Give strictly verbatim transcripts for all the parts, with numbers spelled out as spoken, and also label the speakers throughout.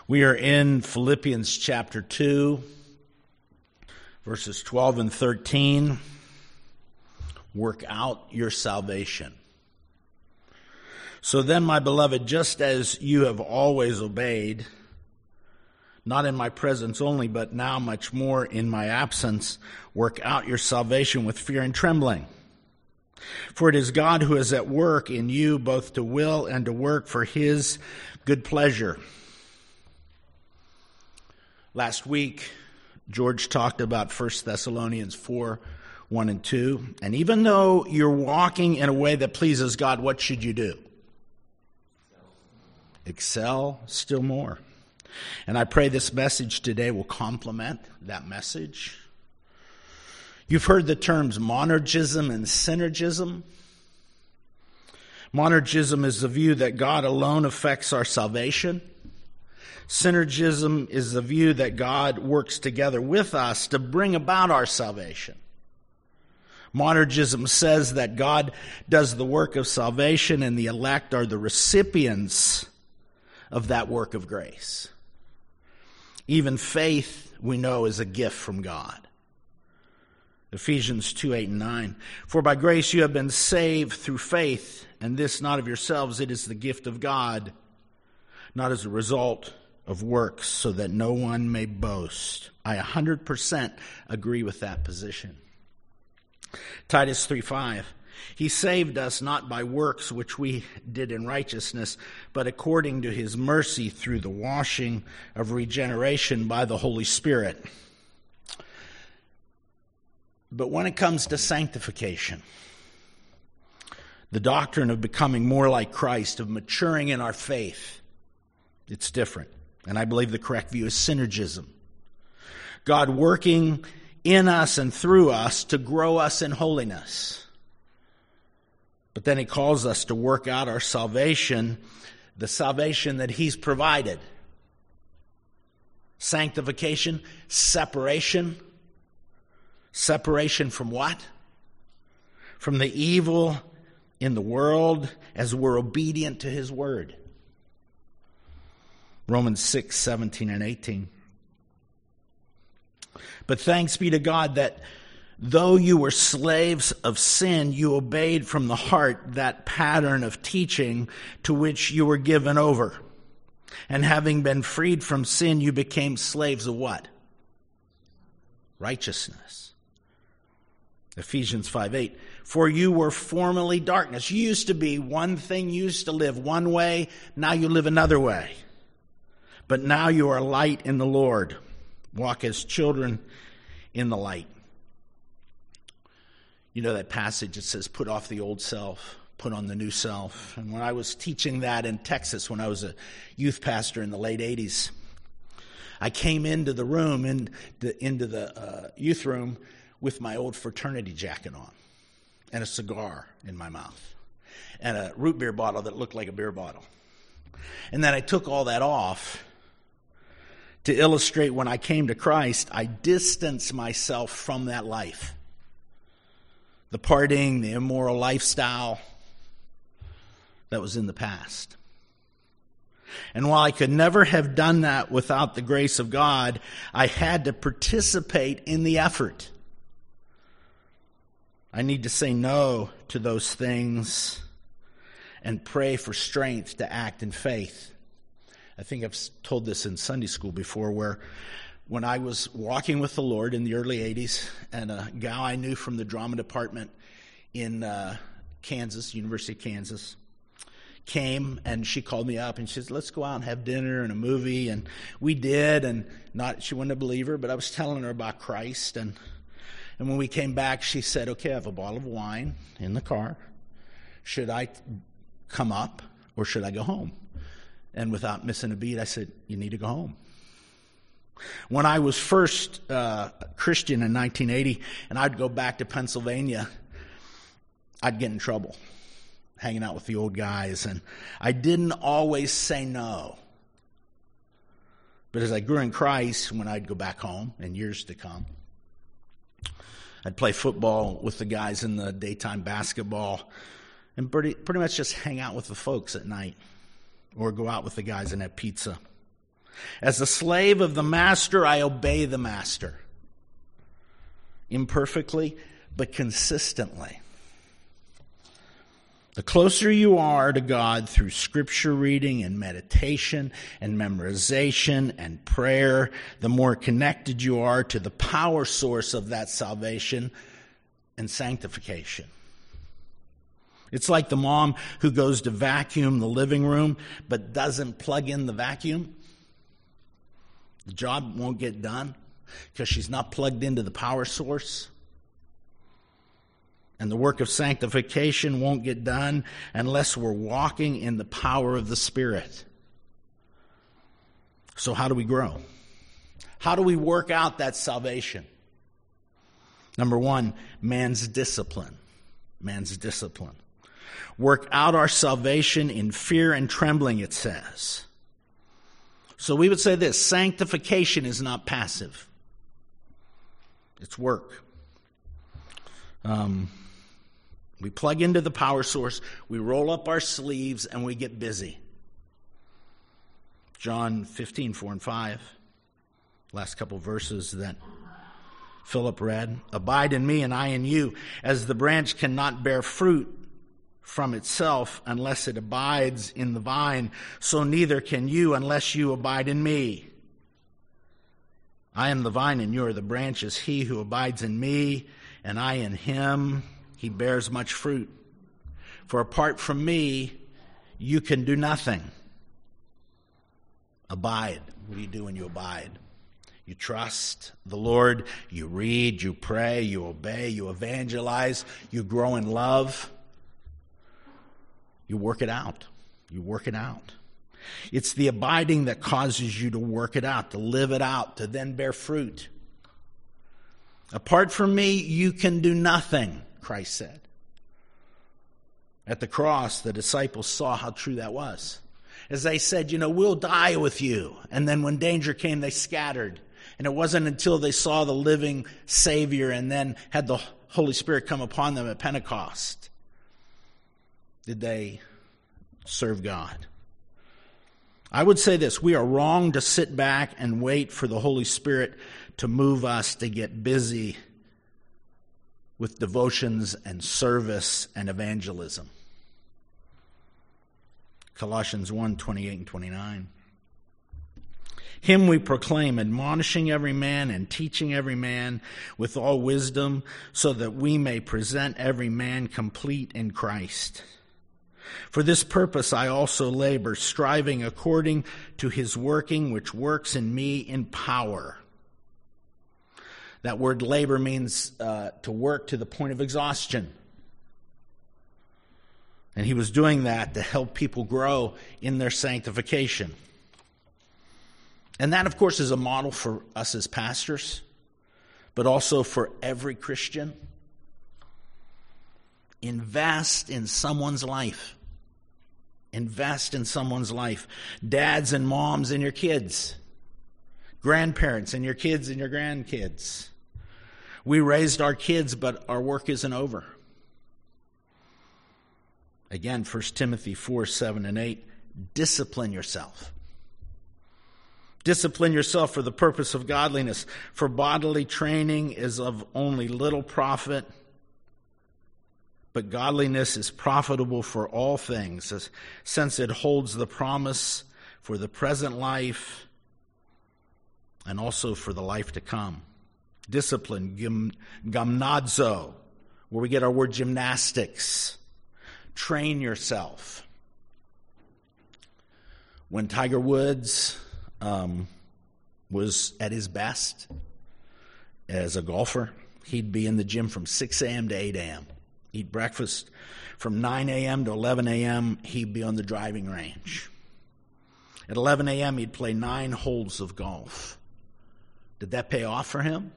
Speaker 1: We are in Philippians chapter two, verses twelve and thirteen. Work out your salvation. So then, my beloved, just as you have always obeyed, not in my presence only, but now much more in my absence, work out your salvation with fear and trembling. For it is God who is at work in you, both to will and to work for his good pleasure. Last week, George talked about First Thessalonians four, one and two. And even though you're walking in a way that pleases God, what should you do? Excel still more. And I pray this message today will complement that message. You've heard the terms monergism and synergism. Monergism is the view that God alone affects our salvation. Synergism is the view that God works together with us to bring about our salvation. Monergism says that God does the work of salvation and the elect are the recipients of that work of grace. Even faith, we know, is a gift from God. Ephesians two, eight and nine. For by grace you have been saved through faith, and this not of yourselves, it is the gift of God, not as a result of works, so that no one may boast. I one hundred percent agree with that position. Titus three, five. He saved us not by works which we did in righteousness, but according to his mercy through the washing of regeneration by the Holy Spirit. But when it comes to sanctification, the doctrine of becoming more like Christ, of maturing in our faith, it's different. And I believe the correct view is synergism. God working in us and through us to grow us in holiness. But then he calls us to work out our salvation, the salvation that he's provided. Sanctification, separation. Separation from what? From the evil in the world as we're obedient to his word. Romans six, seventeen and eighteen. But thanks be to God that though you were slaves of sin, you obeyed from the heart that pattern of teaching to which you were given over. And having been freed from sin, you became slaves of what? Righteousness. Ephesians five, eight. For you were formerly darkness. You used to be one thing, you used to live one way, now you live another way. But now you are light in the Lord. Walk as children in the light. You know that passage that says, put off the old self, put on the new self. And when I was teaching that in Texas, when I was a youth pastor in the late eighties, I came into the room, in the, into the uh, youth room, with my old fraternity jacket on and a cigar in my mouth and a root beer bottle that looked like a beer bottle. And then I took all that off to illustrate when I came to Christ, I distanced myself from that life. The partying, the immoral lifestyle that was in the past. And while I could never have done that without the grace of God, I had to participate in the effort. I need to say no to those things and pray for strength to act in faith. I think I've told this in Sunday school before, where when I was walking with the Lord in the early eighties, and a gal I knew from the drama department in uh, Kansas, University of Kansas, came and she called me up and she said, let's go out and have dinner and a movie. And we did, and not she wasn't a believer, but I was telling her about Christ. And, and when we came back, she said, okay, I have a bottle of wine in the car. Should I come up or should I go home? And without missing a beat, I said, you need to go home. When I was first uh, Christian in nineteen eighty, and I'd go back to Pennsylvania, I'd get in trouble hanging out with the old guys, and I didn't always say no. But as I grew in Christ, when I'd go back home in years to come, I'd play football with the guys in the daytime basketball, and pretty, pretty much just hang out with the folks at night, or go out with the guys and have pizza. As a slave of the master, I obey the master. Imperfectly, but consistently. The closer you are to God through scripture reading and meditation and memorization and prayer, the more connected you are to the power source of that salvation and sanctification. It's like the mom who goes to vacuum the living room but doesn't plug in the vacuum. The job won't get done because she's not plugged into the power source. And the work of sanctification won't get done unless we're walking in the power of the Spirit. So how do we grow? How do we work out that salvation? Number one, man's discipline. Man's discipline. Work out our salvation in fear and trembling, it says. So we would say this: sanctification is not passive. It's work. Um, we plug into the power source, we roll up our sleeves, and we get busy. John fifteen, four and five, last couple verses that Philip read. Abide in me and I in you, as the branch cannot bear fruit from itself unless it abides in the vine, so neither can you unless you abide in me. I am the vine and you are the branches. He who abides in me and I in him, he bears much fruit. For apart from me, you can do nothing. Abide. What do you do when you abide? You trust the Lord, you read, you pray, you obey, you evangelize, you grow in love. You work it out. You work it out. It's the abiding that causes you to work it out, to live it out, to then bear fruit. Apart from me, you can do nothing, Christ said. At the cross, the disciples saw how true that was. As they said, you know, we'll die with you. And then when danger came, they scattered. And it wasn't until they saw the living Savior and then had the Holy Spirit come upon them at Pentecost did they serve God. I would say this: we are wrong to sit back and wait for the Holy Spirit to move us to get busy with devotions and service and evangelism. Colossians one, twenty-eight and twenty-nine. Him we proclaim, admonishing every man and teaching every man with all wisdom, so that we may present every man complete in Christ. For this purpose I also labor, striving according to his working, which works in me in power. That word labor means uh, to work to the point of exhaustion. And he was doing that to help people grow in their sanctification. And that, of course, is a model for us as pastors, but also for every Christian. Invest in someone's life. Invest in someone's life. Dads and moms and your kids. Grandparents and your kids and your grandkids. We raised our kids, but our work isn't over. Again, First Timothy four, seven and eight. Discipline yourself. Discipline yourself for the purpose of godliness. For bodily training is of only little profit, but godliness is profitable for all things, since it holds the promise for the present life and also for the life to come. Discipline, gym, gymnazo, where we get our word gymnastics. Train yourself. When Tiger Woods um, was at his best as a golfer, he'd be in the gym from six a.m. to eight a.m. Eat breakfast from nine a.m. to eleven a.m. He'd be on the driving range. At eleven a.m. he'd play nine holes of golf. Did that pay off for him?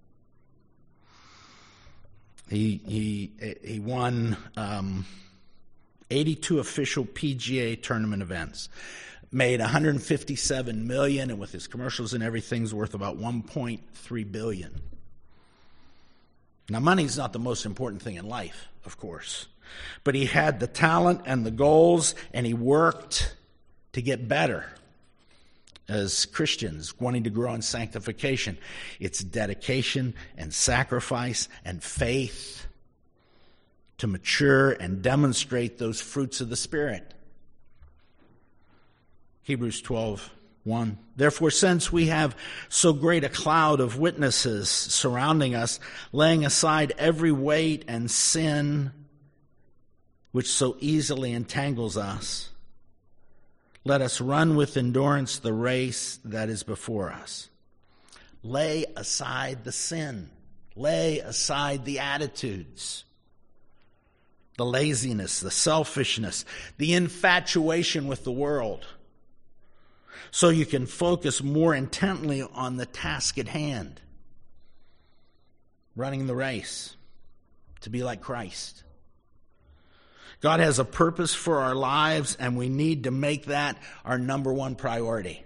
Speaker 1: He he he won um, eighty-two official P G A tournament events. Made one hundred fifty-seven million dollars, and with his commercials and everything's worth about one point three billion dollars. Now, money's not the most important thing in life, of course. But he had the talent and the goals, and he worked to get better. as Christians, wanting to grow in sanctification. It's dedication and sacrifice and faith to mature and demonstrate those fruits of the Spirit. Hebrews twelve one. Therefore, since we have so great a cloud of witnesses surrounding us, laying aside every weight and sin which so easily entangles us, let us run with endurance the race that is before us. Lay aside the sin. Lay aside the attitudes, the laziness, the selfishness, the infatuation with the world, so you can focus more intently on the task at hand, running the race to be like Christ. God has a purpose for our lives, and we need to make that our number one priority.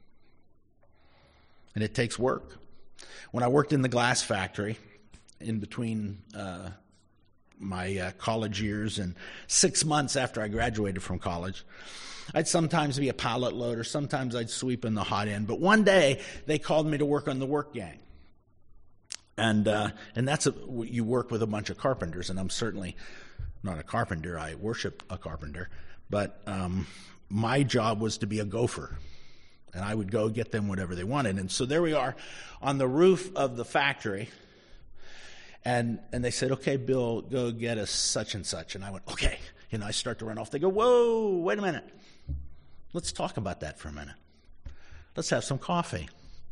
Speaker 1: And it takes work. When I worked in the glass factory, in between uh, my uh, college years and six months after I graduated from college, I'd sometimes be a pallet loader, sometimes I'd sweep in the hot end. But one day, they called me to work on the work gang. And uh, and that's a, you work with a bunch of carpenters, and I'm certainly not a carpenter. I worship a carpenter. But um, my job was to be a gopher. And I would go get them whatever they wanted. And so there we are on the roof of the factory. And and they said, okay, Bill, go get us such and such. And I went, okay. You know, I start to run off. They go, whoa, wait a minute. Let's talk about that for a minute. Let's have some coffee.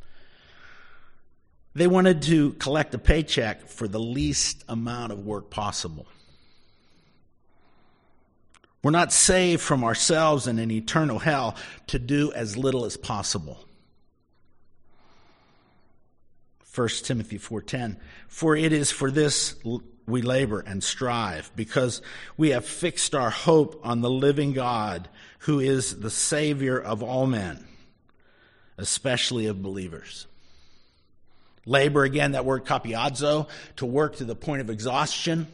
Speaker 1: They wanted to collect a paycheck for the least amount of work possible. We're not saved from ourselves in an eternal hell to do as little as possible. First Timothy four ten, for it is for this we labor and strive, because we have fixed our hope on the living God, who is the Savior of all men, especially of believers. Labor, again, that word kapiadzo, to work to the point of exhaustion.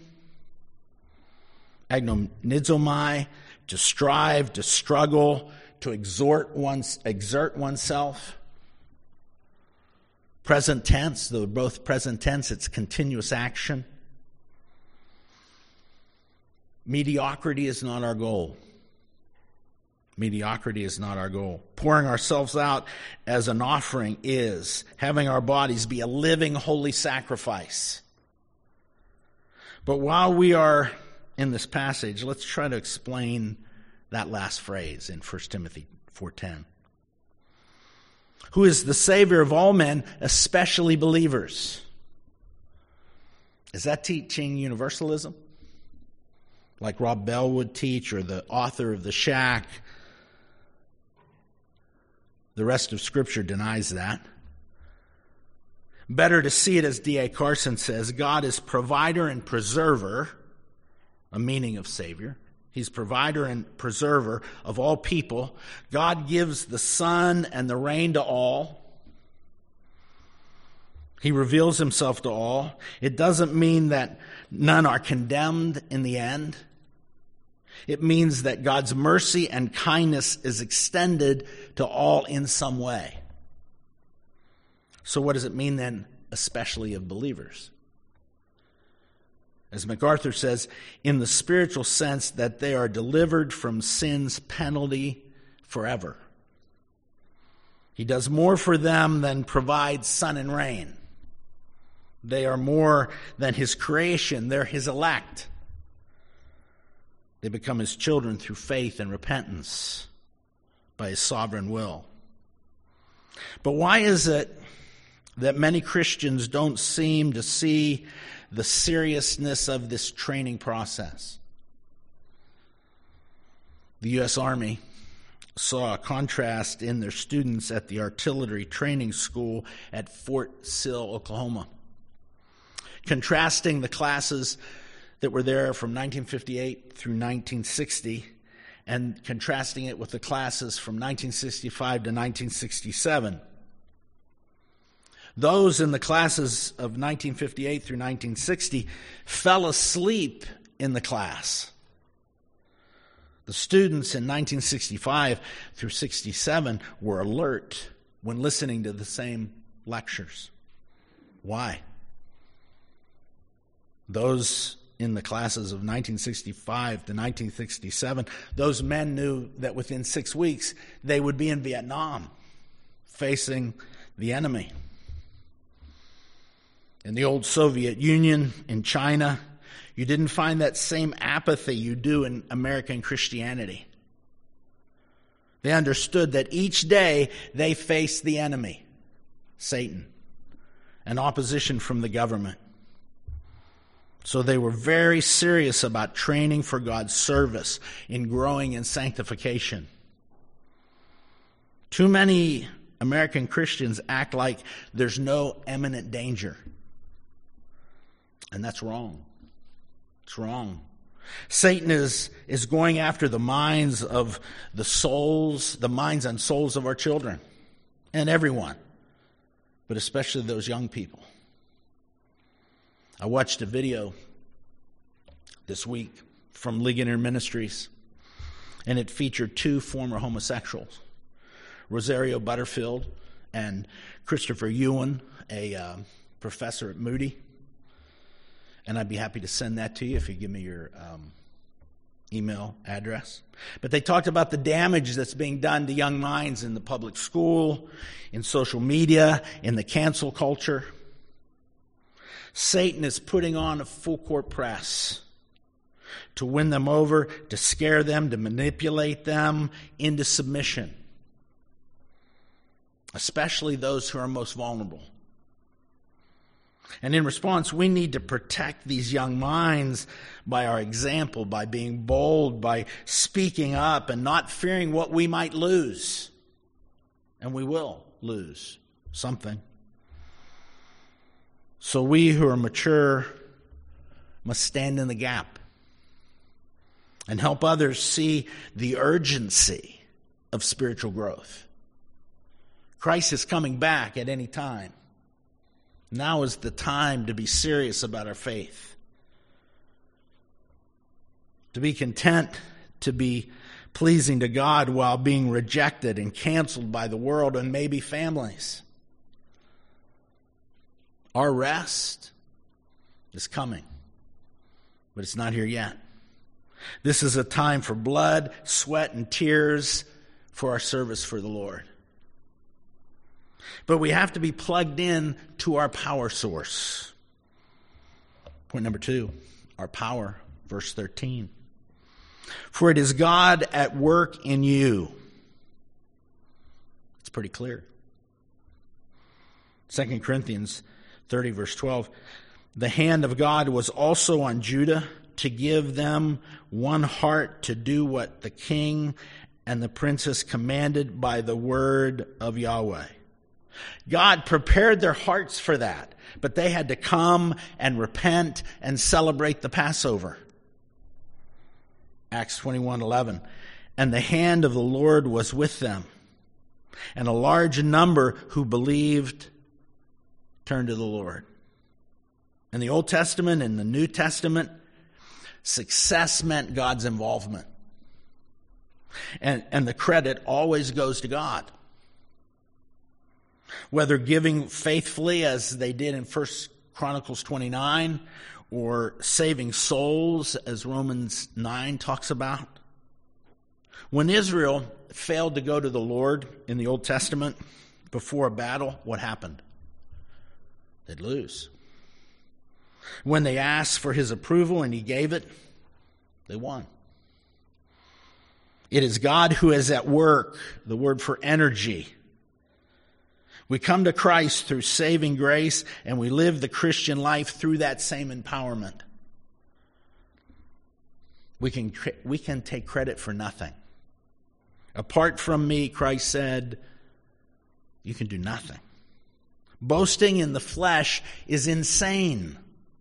Speaker 1: Agnomnizomai, to strive, to struggle, to exhort one's, exert oneself. Present tense, though both present tense, it's continuous action. Mediocrity is not our goal. Mediocrity is not our goal. Pouring ourselves out as an offering is. Having our bodies be a living, holy sacrifice. But while we are in this passage, let's try to explain that last phrase in First Timothy four ten. Who is the Savior of all men, especially believers. Is that teaching universalism? Like Rob Bell would teach, or the author of The Shack? The rest of Scripture denies that. Better to see it as D A Carson says, God is provider and preserver, a meaning of Savior. He's provider and preserver of all people. God gives the sun and the rain to all. He reveals himself to all. It doesn't mean that none are condemned in the end. It means that God's mercy and kindness is extended to all in some way. So what does it mean then, especially of believers? As MacArthur says, in the spiritual sense that they are delivered from sin's penalty forever. He does more for them than provide sun and rain. They are more than his creation. They're his elect. They become his children through faith and repentance by his sovereign will. But why is it that many Christians don't seem to see the seriousness of this training process? The U S Army saw a contrast in their students at the artillery training school at Fort Sill, Oklahoma. Contrasting the classes that were there from nineteen fifty-eight through nineteen sixty, and contrasting it with the classes from nineteen sixty-five to nineteen sixty-seven. Those in the classes of nineteen fifty-eight through nineteen sixty fell asleep in the class. The students in nineteen sixty-five through sixty-seven were alert when listening to the same lectures. Why? Those in the classes of nineteen sixty-five to nineteen sixty-seven, those men knew that within six weeks they would be in Vietnam facing the enemy. In the old Soviet Union, in China, you didn't find that same apathy you do in American Christianity. They understood that each day they faced the enemy, Satan, and opposition from the government. So they were very serious about training for God's service in growing in sanctification. Too many American Christians act like there's no imminent danger. And that's wrong. It's wrong. Satan is, is going after the minds of the souls, the minds and souls of our children and everyone, but especially those young people. I watched a video this week from Ligonier Ministries, and it featured two former homosexuals, Rosario Butterfield and Christopher Ewan, a uh, professor at Moody. And I'd be happy to send that to you if you give me your um, email address. But they talked about the damage that's being done to young minds in the public school, in social media, in the cancel culture. Satan is putting on a full court press to win them over, to scare them, to manipulate them into submission, especially those who are most vulnerable. And in response, we need to protect these young minds by our example, by being bold, by speaking up and not fearing what we might lose. And we will lose something. So we who are mature must stand in the gap and help others see the urgency of spiritual growth. Christ is coming back at any time. Now is the time to be serious about our faith. To be content to be pleasing to God while being rejected and canceled by the world and maybe families. Our rest is coming, but it's not here yet. This is a time for blood, sweat, and tears for our service for the Lord. But we have to be plugged in to our power source. Point number two, our power, verse thirteen. For it is God at work in you. It's pretty clear. Second Corinthians thirty, verse twelve. The hand of God was also on Judah to give them one heart to do what the king and the princess commanded by the word of Yahweh. God prepared their hearts for that, but they had to come and repent and celebrate the Passover. Acts twenty-one eleven. And the hand of the Lord was with them, and a large number who believed turned to the Lord. In the Old Testament and the New Testament, success meant God's involvement. And, and the credit always goes to God. Whether giving faithfully as they did in First Chronicles twenty-nine, or saving souls as Romans nine talks about. When Israel failed to go to the Lord in the Old Testament before a battle, what happened? They'd lose. When they asked for his approval and he gave it, they won. It is God who is at work, the word for energy. We come to Christ through saving grace, and we live the Christian life through that same empowerment. We can, we can take credit for nothing. Apart from me, Christ said, you can do nothing. Boasting in the flesh is insane.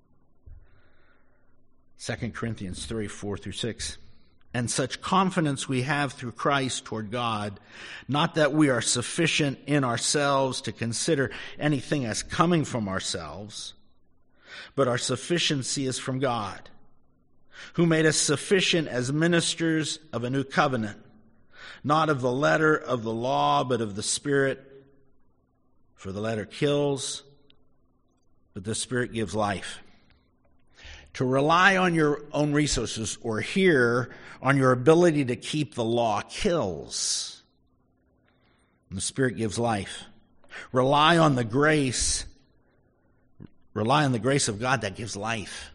Speaker 1: Second Corinthians three, four through six. And such confidence we have through Christ toward God, not that we are sufficient in ourselves to consider anything as coming from ourselves, but our sufficiency is from God, who made us sufficient as ministers of a new covenant, not of the letter of the law, but of the Spirit. For the letter kills, but the Spirit gives life. To rely on your own resources or here on your ability to keep the law kills. And the Spirit gives life. Rely on the grace. Rely on the grace of God that gives life.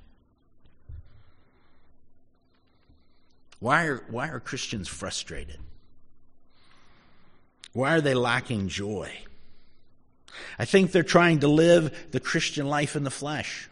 Speaker 1: Why are, why are Christians frustrated? Why are they lacking joy? I think they're trying to live the Christian life in the flesh.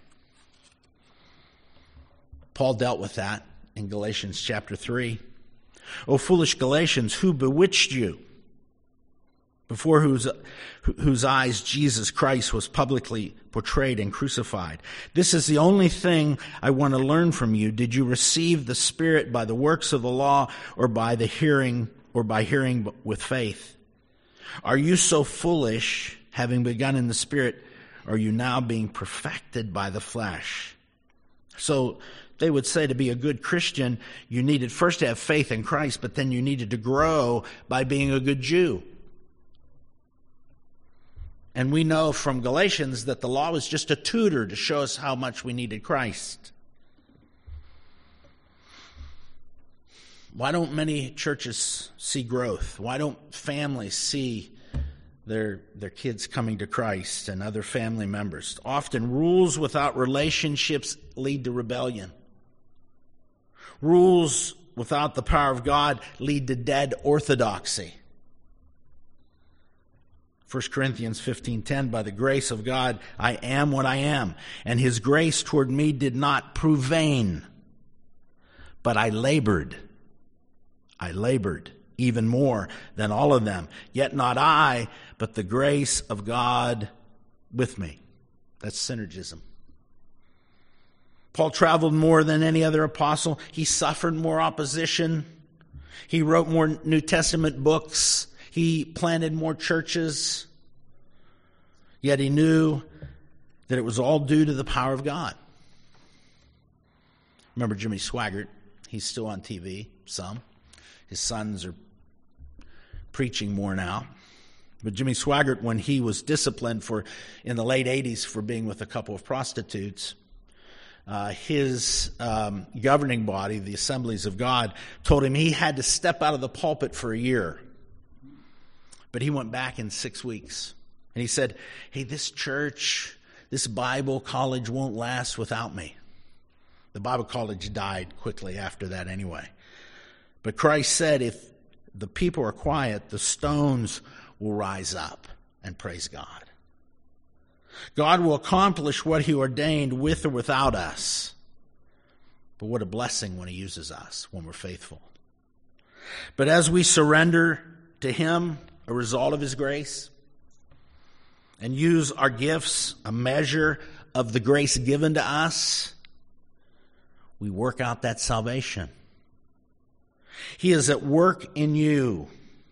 Speaker 1: Paul dealt with that in Galatians chapter three. O foolish Galatians, who bewitched you? Before whose, whose eyes Jesus Christ was publicly portrayed and crucified. This is the only thing I want to learn from you. Did you receive the Spirit by the works of the law, or by the hearing, or by hearing with faith? Are you so foolish, having begun in the Spirit, are you now being perfected by the flesh? So they would say to be a good Christian, you needed first to have faith in Christ, but then you needed to grow by being a good Jew. And we know from Galatians that the law was just a tutor to show us how much we needed Christ. Why don't many churches see growth? Why don't families see their, their kids coming to Christ and other family members? Often rules without relationships lead to rebellion. Rules without the power of God lead to dead orthodoxy. First Corinthians fifteen ten, by the grace of God, I am what I am, and his grace toward me did not prove vain, but I labored. I labored even more than all of them. Yet not I, but the grace of God with me. That's synergism. Paul traveled more than any other apostle. He suffered more opposition. He wrote more New Testament books. He planted more churches. Yet he knew that it was all due to the power of God. Remember Jimmy Swaggart? He's still on T V, some. His sons are preaching more now. But Jimmy Swaggart, when he was disciplined for in the late eighties for being with a couple of prostitutes, uh, his um, governing body, the Assemblies of God, told him he had to step out of the pulpit for a year. But he went back in six weeks. And he said, hey, this church, this Bible college won't last without me. The Bible college died quickly after that anyway. But Christ said, if the people are quiet, the stones will rise up and praise God. God will accomplish what he ordained with or without us. But what a blessing when he uses us, when we're faithful. But as we surrender to him, a result of his grace, and use our gifts, a measure of the grace given to us, we work out that salvation. He is at work in you.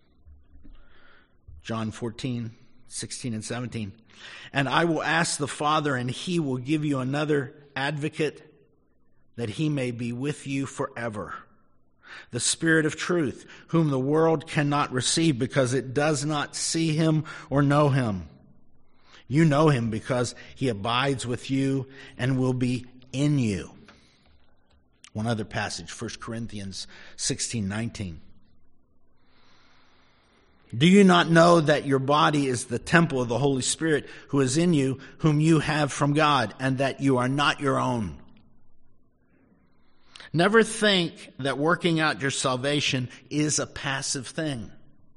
Speaker 1: John fourteen, sixteen and seventeen. And I will ask the Father, and he will give you another advocate, that he may be with you forever. The Spirit of truth, whom the world cannot receive because it does not see him or know him. You know him because he abides with you and will be in you. One other passage, First Corinthians sixteen nineteen. Do you not know that your body is the temple of the Holy Spirit who is in you, whom you have from God, and that you are not your own? Never think that working out your salvation is a passive thing.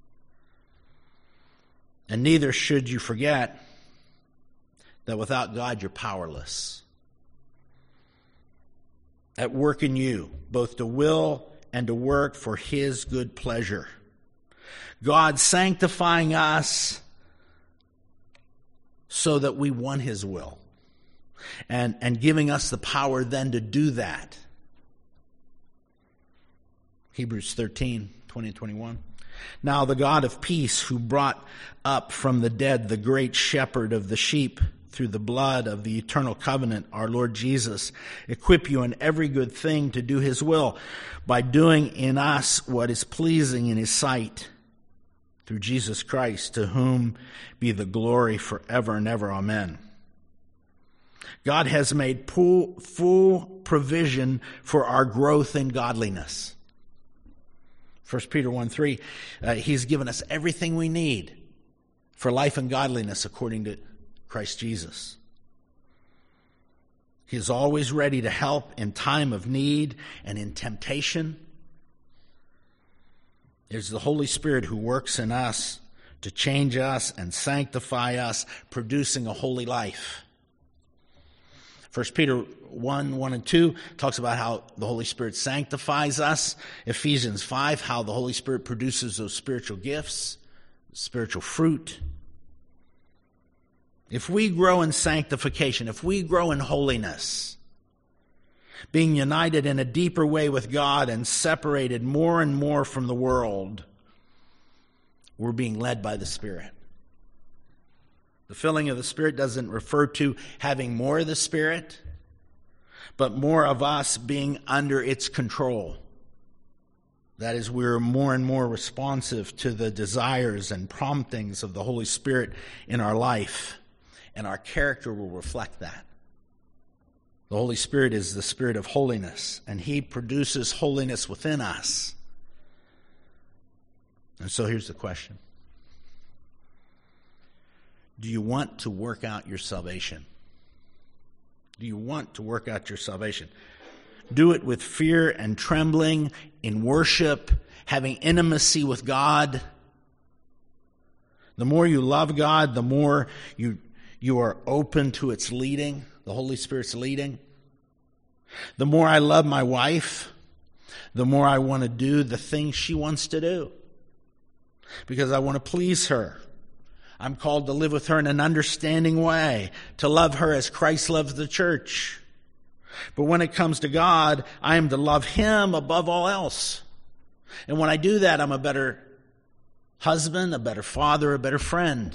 Speaker 1: And neither should you forget that without God you're powerless. At work in you, both to will and to work for his good pleasure. God sanctifying us so that we want his will. And, and giving us the power then to do that. Hebrews thirteen, twenty and twenty-one. Now the God of peace, who brought up from the dead the great shepherd of the sheep through the blood of the eternal covenant, our Lord Jesus, equip you in every good thing to do his will, by doing in us what is pleasing in his sight, through Jesus Christ, to whom be the glory forever and ever. Amen. God has made full, full provision for our growth in godliness. First Peter one three, uh, he's given us everything we need for life and godliness according to Christ Jesus. He is always ready to help in time of need and in temptation. It is the Holy Spirit who works in us to change us and sanctify us, producing a holy life. First Peter one, one and two talks about how the Holy Spirit sanctifies us. Ephesians five, how the Holy Spirit produces those spiritual gifts, spiritual fruit. If we grow in sanctification, if we grow in holiness, being united in a deeper way with God and separated more and more from the world, we're being led by the Spirit. The filling of the Spirit doesn't refer to having more of the Spirit, but more of us being under its control. That is, we're more and more responsive to the desires and promptings of the Holy Spirit in our life, and our character will reflect that. The Holy Spirit is the Spirit of holiness, and he produces holiness within us. And so here's the question. Do you want to work out your salvation? Do you want to work out your salvation? Do it with fear and trembling, in worship, having intimacy with God. The more you love God, the more you, you are open to its leading, the Holy Spirit's leading. The more I love my wife, the more I want to do the things she wants to do, because I want to please her. I'm called to live with her in an understanding way, to love her as Christ loves the church. But when it comes to God, I am to love him above all else. And when I do that, I'm a better husband, a better father, a better friend.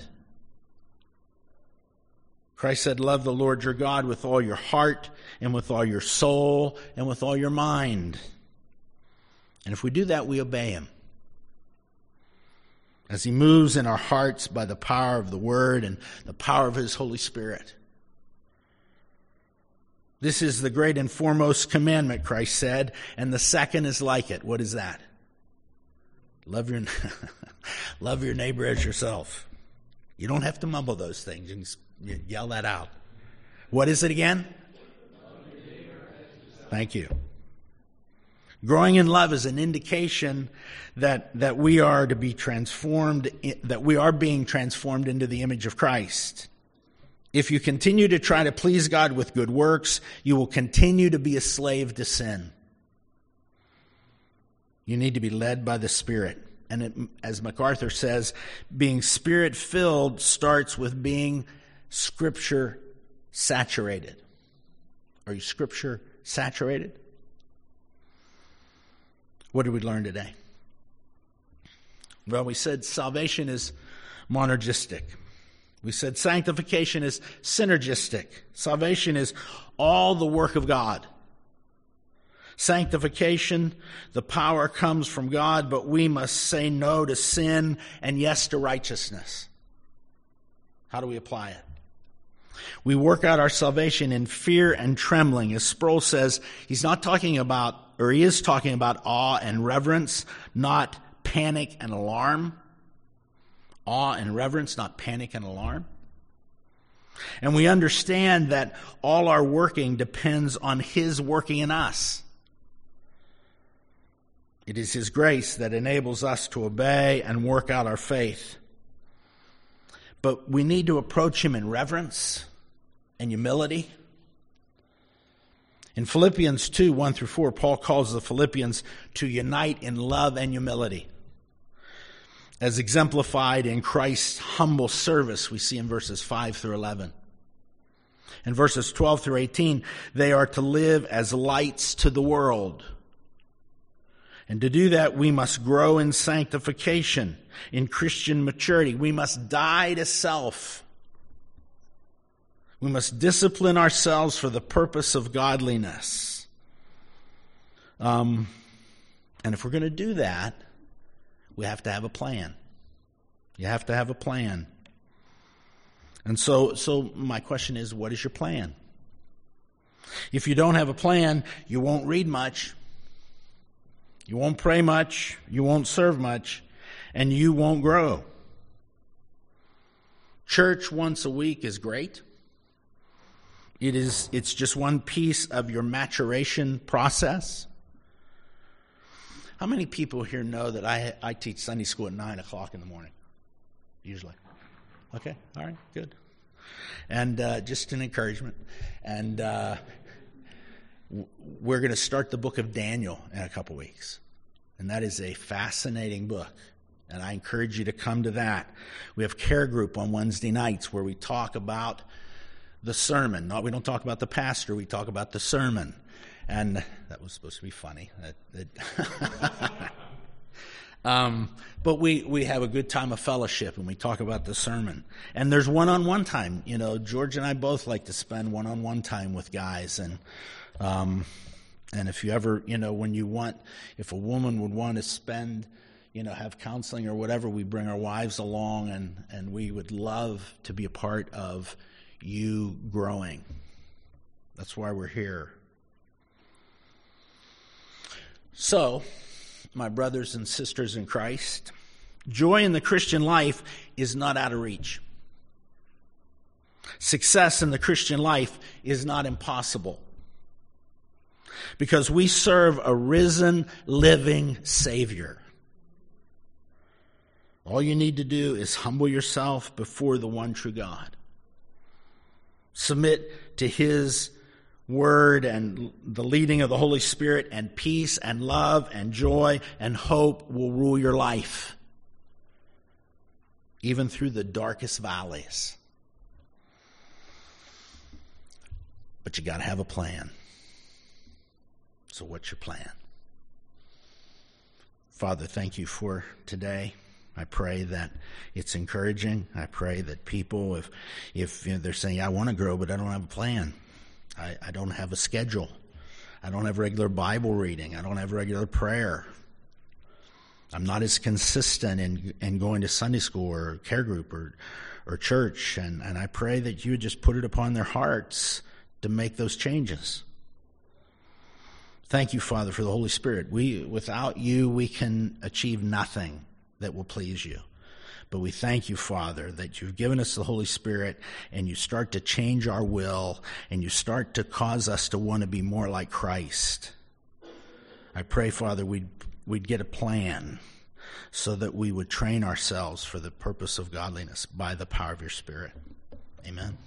Speaker 1: Christ said, love the Lord your God with all your heart and with all your soul and with all your mind. And if we do that, we obey him, as he moves in our hearts by the power of the Word and the power of his Holy Spirit. This is the great and foremost commandment, Christ said, and the second is like it. What is that? Love your, love your neighbor as yourself. You don't have to mumble those things. You can yell that out. What is it again? Thank you. Growing in love is an indication that, that we are to be transformed, that we are being transformed into the image of Christ. If you continue to try to please God with good works, you will continue to be a slave to sin. You need to be led by the Spirit. And it, as MacArthur says, being Spirit-filled starts with being Scripture saturated. Are you Scripture saturated? What did we learn today? Well, we said salvation is monergistic. We said sanctification is synergistic. Salvation is all the work of God. Sanctification, the power comes from God, but we must say no to sin and yes to righteousness. How do we apply it? We work out our salvation in fear and trembling. As Sproul says, he's not talking about, or he is talking about awe and reverence, not panic and alarm. Awe and reverence, not panic and alarm. And we understand that all our working depends on his working in us. It is his grace that enables us to obey and work out our faith. But we need to approach him in reverence and humility. In Philippians two, one through four, Paul calls the Philippians to unite in love and humility, as exemplified in Christ's humble service we see in verses five through eleven. In verses twelve through eighteen, they are to live as lights to the world. And to do that, we must grow in sanctification, in Christian maturity. We must die to self. We must discipline ourselves for the purpose of godliness. Um, and if we're going to do that, we have to have a plan. You have to have a plan. And so, so my question is, what is your plan? If you don't have a plan, you won't read much, you won't pray much, you won't serve much, and you won't grow. Church once a week is great. It is, it's just one piece of your maturation process. How many people here know that I, I teach Sunday school at nine o'clock in the morning? Usually. Okay, all right, good. And uh, just an encouragement. And uh, we're going to start the book of Daniel in a couple weeks. And that is a fascinating book. And I encourage you to come to that. We have care group on Wednesday nights where we talk about the sermon. No, we don't talk about the pastor, we talk about the sermon. And that was supposed to be funny. That, that um, but we, we have a good time of fellowship and we talk about the sermon. And there's one-on-one time. You know, George and I both like to spend one-on-one time with guys. And um, and if you ever, you know, when you want, if a woman would want to spend, you know, have counseling or whatever, we bring our wives along, and, and we would love to be a part of you growing. That's why we're here. So, my brothers and sisters in Christ, joy in the Christian life is not out of reach. Success in the Christian life is not impossible. Because we serve a risen, living Savior. All you need to do is humble yourself before the one true God. Submit to His Word and the leading of the Holy Spirit, and peace and love and joy and hope will rule your life, even through the darkest valleys. But you got to have a plan. So what's your plan? Father, thank you for today. I pray that it's encouraging. I pray that people, if if you know, they're saying, I want to grow, but I don't have a plan. I, I don't have a schedule. I don't have regular Bible reading. I don't have regular prayer. I'm not as consistent in, in going to Sunday school or care group or, or church. And, and I pray that you would just put it upon their hearts to make those changes. Thank you, Father, for the Holy Spirit. We, without you, we can achieve nothing that will please you. But we thank you, Father, that you've given us the Holy Spirit, and you start to change our will, and you start to cause us to want to be more like Christ. I pray, Father, we'd, we'd get a plan so that we would train ourselves for the purpose of godliness by the power of your Spirit. Amen.